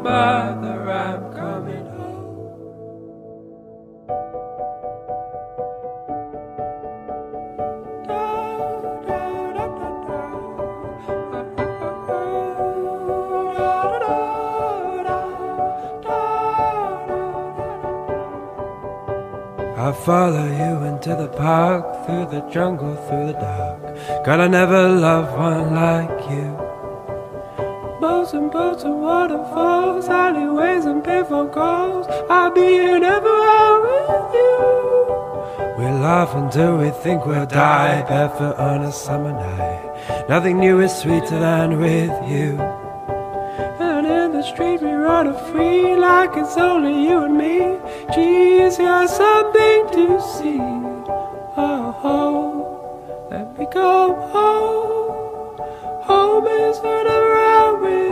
Mother, I'm coming home. I'll follow you into the park, through the jungle, through the dark. God, I never loved one like you. Boats and waterfalls, alleyways and payphone calls. I'll be here everywhere with you. We laugh until we think we'll die, barefoot on a summer night. Nothing new is sweeter than with you. And in the street we run free, like it's only you and me. Geez, you're something to see. Oh, let me go home.